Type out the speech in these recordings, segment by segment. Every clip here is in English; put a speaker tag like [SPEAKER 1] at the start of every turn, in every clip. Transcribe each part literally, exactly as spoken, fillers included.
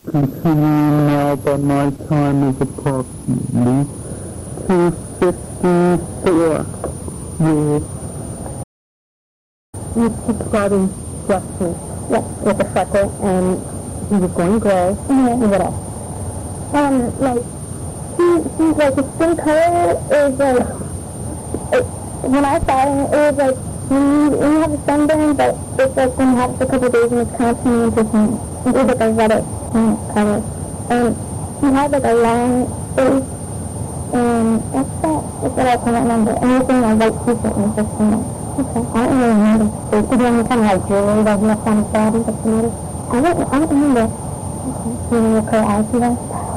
[SPEAKER 1] continuing now, but my time is approximately two fifty-four years.
[SPEAKER 2] You starting Jeffrey, yes, with a freckle, and he was going gray.
[SPEAKER 3] Mm-hmm.
[SPEAKER 2] And what else?
[SPEAKER 3] Um, like, he, he's like, his skin color is like, it, when I saw him, it was like, when you, when you have a sunburn, but it's like when you have it for a couple of days and it's kind of turning into some, it was like a reddish color. And he had like a long face, and that's that, that's what I can remember. And he was wearing a white t-shirt when he first came out.
[SPEAKER 2] Okay. I don't really remember. Did he have any kind of like jewelry that he left on his body that you noticed?
[SPEAKER 3] I don't, I don't remember.
[SPEAKER 2] Okay. Do you remember her eyes either?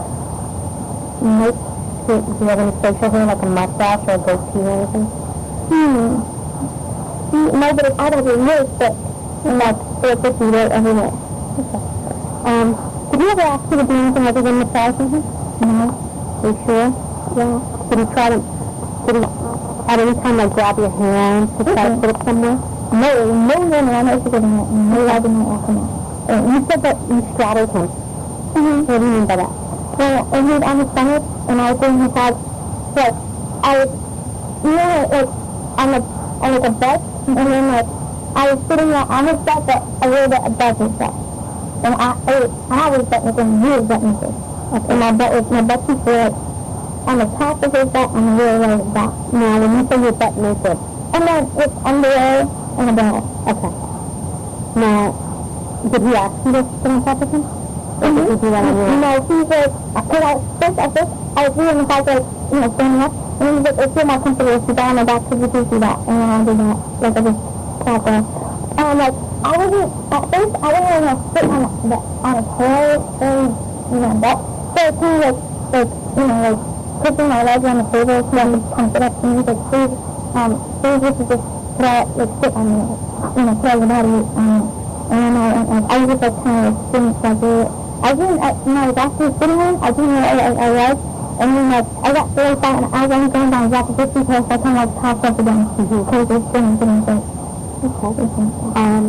[SPEAKER 2] Nope. Do, do you have any facial hair, like a mustache or a goatee or anything?
[SPEAKER 3] Hmm. No, but it's out of your nose, but like, it's just right everywhere.
[SPEAKER 2] Okay. Um, did he ever ask you to do anything other than massage with him?
[SPEAKER 3] No.
[SPEAKER 2] Are you sure?
[SPEAKER 3] Yeah.
[SPEAKER 2] Did he try to, did he at any time like grab your hand to try to put it somewhere?
[SPEAKER 3] No, no, no, no, I'm not doing that. No, I didn't want to come
[SPEAKER 2] Uh, you said that you straddled him.
[SPEAKER 3] Mm-hmm.
[SPEAKER 2] What do you mean by that?
[SPEAKER 3] Well, I was on his stomach, and I think he had, like, I was, you know, like, on the, on like a bed, and then, like, I was sitting there on his bed, but a little bit above his bed. And I, I, was, I was butt naked, and he was butt naked. Okay. And my butt was, my butt cheeks were, like, on the top of his butt, and the rear leg of back.
[SPEAKER 2] Now, when you say you're butt naked,
[SPEAKER 3] and then with underwear and a bra.
[SPEAKER 2] okay. Now, did he ask you to sit on top of him? Or did you do that on your own?
[SPEAKER 3] No, he was like, because I, first, at first, I was really in the fact, like, you know, standing up, and he was like, I feel more comfortable if you down on my back, could you please do that? And then I did that, like, I just sat there. And I'm like, I wasn't, at first, I didn't really want to sit on, the, on his hair, very, you know, that, so it's kind of like, like, you know, like, pushing my legs on the table, so I could pump it up, and he was like, please, um, please, you should just, could I, like, sit on me, you know, put your body, um, and then I, and I was just like kind of like sitting like it. I didn't, I, when I was actually sitting there, I didn't know I, I, I was, and then like, I got really fat, and I was only going down exactly fifty because I kind of like tossed up again, because it was sitting, sitting, sitting.
[SPEAKER 2] Okay. Um,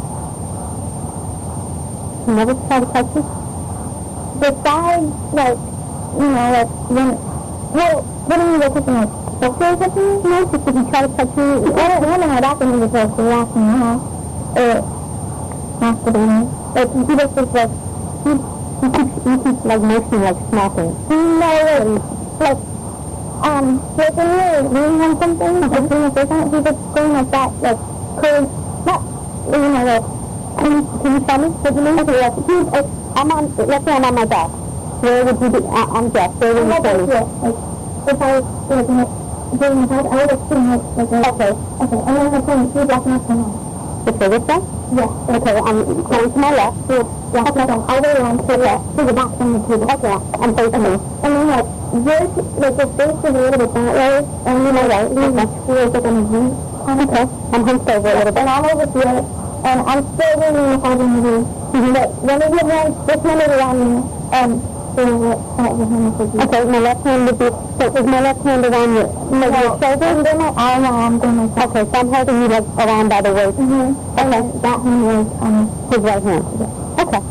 [SPEAKER 2] he never tried to touch you?
[SPEAKER 3] Besides, like, you know, like, when, well, what do you mean by touching, like, sexually touching me? No, just did he try to touch you? I don't remember how that thing was like, relaxing, you know, or masturbating. Like, he just was like, he,
[SPEAKER 2] he keeps, he keeps like motioning like smacking.
[SPEAKER 3] No, like, like, um, like when you're reading on something, like doing a first time, he's just going like that, like, cause, not, you know, like, can you, can you tell me what you mean? Okay, yes, he's, like, I'm on, let's say I'm on my back. Where would you be, I, I'm Jeff, where would you say me? Like, if I was, like, you know, doing my head, I would have seen like, like, okay, okay, and then I'm saying, he's walking up to me.
[SPEAKER 2] Okay, what's that?
[SPEAKER 3] Yes.
[SPEAKER 2] Okay, I'm going to my left.
[SPEAKER 3] Yeah, okay, okay. All the way around to the left, to the back from the table.
[SPEAKER 2] Okay, I'm facing you.
[SPEAKER 3] And then, like, yours, like, your face is a little bit that way, and then my right, he's like, feels like on his knee.
[SPEAKER 2] Okay, I'm hunched over a little bit.
[SPEAKER 3] And I'm over here, and I'm still really holding the knee. But when we get one, this one is around me, um, so what, uh, with him is
[SPEAKER 2] okay, my left hand would be, so is my left hand around your, no, your shoulder?
[SPEAKER 3] I'm doing my arm, I'm doing my shoulder.
[SPEAKER 2] Okay, so I'm holding you like around by the waist.
[SPEAKER 3] Mm-hmm. Okay, that hand was, um,
[SPEAKER 2] his right hand. Okay.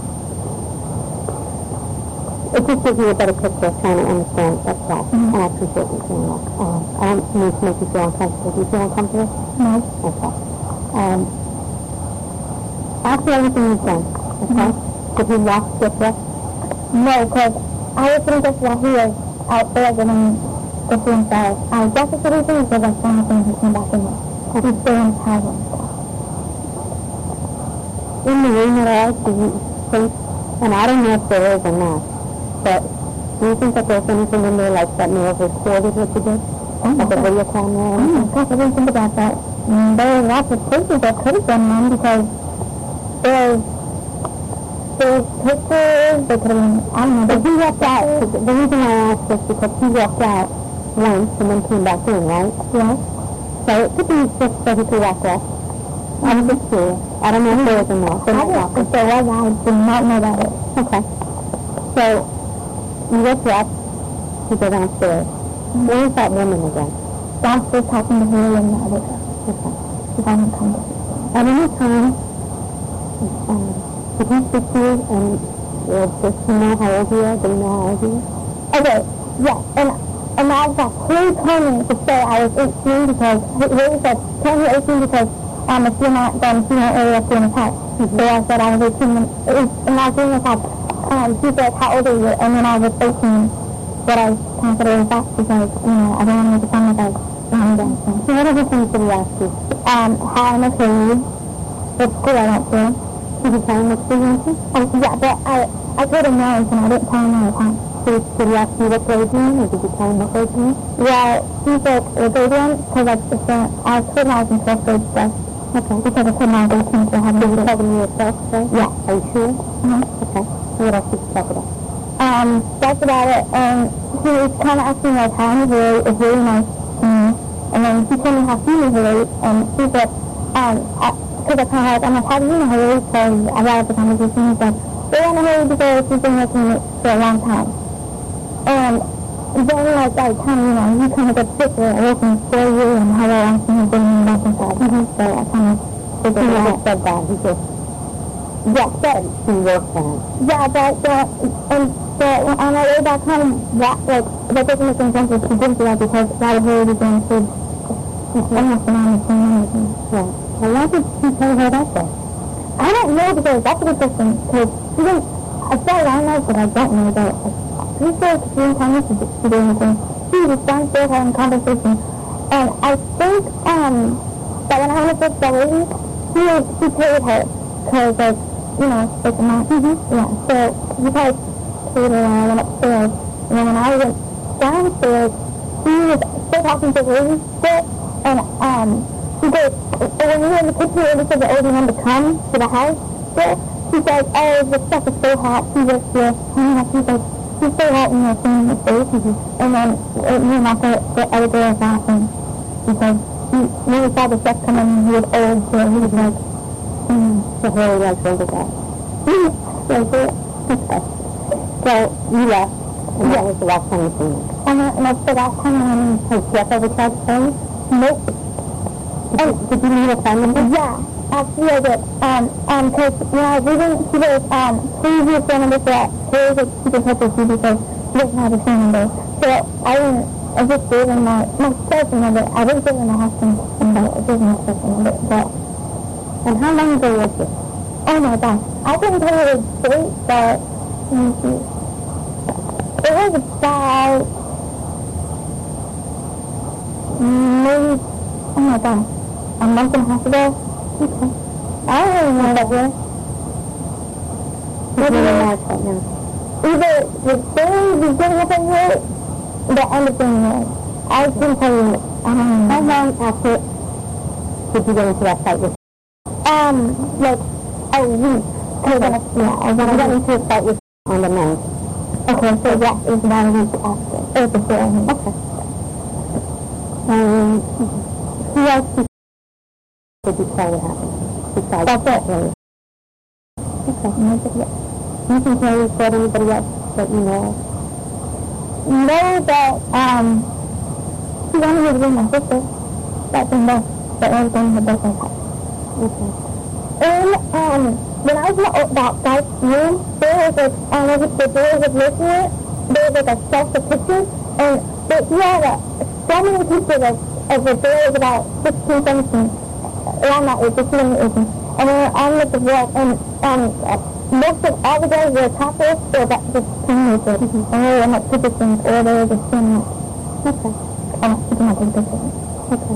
[SPEAKER 2] It just gives me a better picture of trying to understand, that's all.
[SPEAKER 3] Mm-hmm.
[SPEAKER 2] And I appreciate you saying that. Um, I don't need to make you feel uncomfortable. Do you feel uncomfortable?
[SPEAKER 3] No.
[SPEAKER 2] Okay. Um, after everything you've done, okay, mm-hmm. did he lost your breath?
[SPEAKER 3] No, because I was thinking just while he was out there getting the food inside. I guess it's the reason because I found him he came back in there. He's still in his house and stuff.
[SPEAKER 2] In the room at all, do you think, and I don't know if there is or not, but do you think that there's anything in there like that may have recorded what you did?
[SPEAKER 3] Oh,
[SPEAKER 2] like a video camera or anything?
[SPEAKER 3] Oh my gosh, I didn't think about that. Mm, there are lots of places that could have been one because there's there's pictures, there could have been, I don't know.
[SPEAKER 2] But he walked out, the reason I asked is because he walked out once and then came back in, right?
[SPEAKER 3] Yes.
[SPEAKER 2] So it could be just so he could walk off. Mm-hmm. I was just curious. I don't know if there is or not.
[SPEAKER 3] I didn't think there was. I did not know about it.
[SPEAKER 2] Okay. So, you get dressed, you go downstairs. Mm-hmm. Where is that woman again?
[SPEAKER 3] Downstairs talking to her and the other girl.
[SPEAKER 2] Okay.
[SPEAKER 3] She's on the condo.
[SPEAKER 2] At any time, um, did he speak to you and Well, does he know how old you are? Do you know how old you are?
[SPEAKER 3] Okay, yeah, and and I was like, who told me to say I was eighteen because he really said, tell me eighteen because um if you're not then you know area for an attack. So I said I was eighteen and it was and I was doing this like um he said how old are you and then I was eighteen, but I considered it back because you know I don't want to sound like I was young again. So what other things did he ask you? Um how I'm okay, what school I went to. Did you tell him what school you went to? Um, yeah, but I I told him no and I didn't tell him all the time. So did he ask you what grade you in, or did you tell him what grade you in? Well, he said uh, grade one, because I, I was told I was in twelfth grade stuff. Okay. Because I told my grade ten, so I had to be seven years twelfth grade? Yeah. Are you sure? Uh-huh. Okay. So what else did you talk about? Um, that's about it, and he was kind of asking like how I'm Hillary is really nice to me, and then he told me how he knew Hillary, and he said, um, because I kind of like, I'm like, how do you know Hillary? So I brought up the conversation, he said, well, I know Hillary because she's been working with me for a long time. And then like by the time, you know, you kind of get sick with working for you and how long she has been in back inside. Mm-hmm. So I kind of figured out. He said that. He just, yeah, said she worked on it. Yeah, but, uh, and so on our way back home, that, like, that doesn't make any sense if she didn't do that because why would her be doing food? Almost an honest thing. Yeah. And why did she tell her that though? I don't know because that's a good question. Because she didn't, I said I know, but I don't know that. He said she didn't tell me to do anything. She was downstairs having a conversation. And I think, um, that when I went to the lady, he, he paid her. Because, like, you know, it's a month. Mm-hmm. Yeah, so he probably paid her when I went upstairs. And then when I went downstairs, he was still talking to the lady still. And, um, he goes, when we were in the kitchen, he said the old man to come to the house still. He said, oh, the stuff is so hot. He was here. And he's like, he's so hot in your thing, his face. Mm-hmm. And then uh, me and Martha, the other day was laughing because he really saw the stuff coming and he was old, so he was like, hmm, so really like older guy. So, okay. So, you left, and yeah. That was the last time you seen him. And, uh, and that's the last time I went in. Has Jeff ever tried to phone you? Nope. Did, and, you, did you meet a phone number? Yeah. Actually, I did. Um, um, because when I was reading, she was, um, please use phone number for that. Here's a keep in touch with you because she doesn't have a phone number. So I didn't, I just gave her my, my cell phone number. I didn't give her my husband's number. I gave her my cell phone number. But, and how long ago was this? Oh my gosh. I couldn't tell you the date, but, let me see. It was about, maybe, oh my gosh, a month and a half ago. Okay. I don't really know that yet. Maybe in March right now. Either the very beginning of the year, the end of the year. I couldn't tell you. I don't know. How long after did you get into that fight with? Um, like a week. Okay. Yeah, I got into a fight with on the ninth. Okay, so that is about a week after. Or before. Okay. Um, who else? Did you tell what happened? Besides that's it. Really? Okay. Nobody else. You can tell you about anybody else that you know of? No, that, um, she wanted me to bring my sister. That's in there. That was in her birthday party. Okay. And, um, when I was in that guy's room, there was like, um, the door was looking at it, there was like a shelf of pictures, and but he had a, so many pictures of, of the door was about sixteen, seventeen. Around that age, fifteen and eighteen. And we were on with the wall, and um, most of all the guys were topless, or that just teenagers. Mm-hmm. And we were in like positions, or they were just standing up. Okay. Oh, you can have a picture. Okay.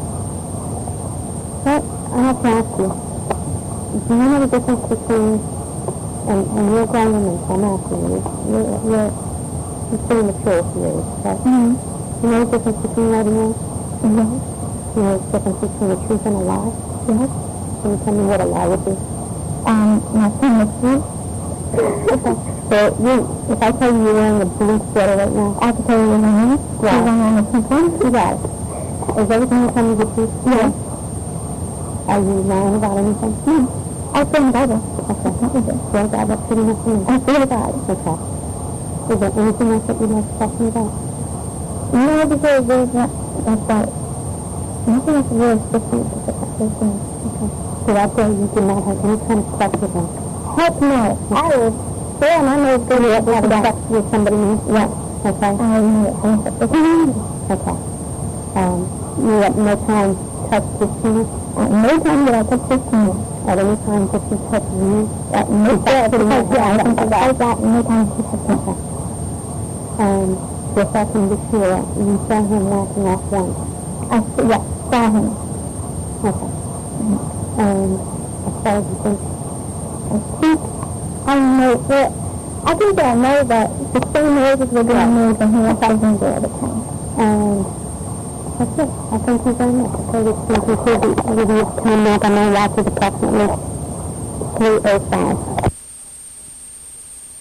[SPEAKER 3] But I have to ask you, do you know the difference between, and, and you're grown women, so I'm asking you, you're, you're, you're pretty mature for your age, right? Mm-hmm. You know the difference between right and wrong? Mm-hmm. You know the difference between the truth and a lie? Yes. Can you tell me what a lie would be? Um, not telling the truth. Okay. So, you, if I tell you you're wearing a blue sweater right now, I have to tell you you're wearing it? Yeah. You're wearing a pink one? You got it. Is everything you tell me the truth? Yes. Are you lying about anything? No. I feel in the Bible. Okay. Swear to God, that's pretty much me. I feel to God. Okay. Is there anything else that you'd like to talk to me about? No, because there's not, that's right. Nothing else really sticky with the person. Okay. So that day you did not have any kind of sex with him? Heck no. I was
[SPEAKER 2] Yeah, and I know it's good to have sex with somebody new. Yeah. Okay.
[SPEAKER 3] I know it.
[SPEAKER 2] Okay. Um, you at no time touch his penis?
[SPEAKER 3] At no time did I touch his penis.
[SPEAKER 2] At any time did he touch you?
[SPEAKER 3] At no time. Because, yeah, I think about that. No time he touched me.
[SPEAKER 2] Um, just I can be sure, you saw him walking off once.
[SPEAKER 3] I yeah, saw him.
[SPEAKER 2] Okay. Um, as far as you think,
[SPEAKER 3] I think I know that. I think that I know that the same noises were being made when he was wasn't there at the time.
[SPEAKER 2] and that's it. I thank you very much. Okay, this is the review time now. I know watch is approximately three oh five.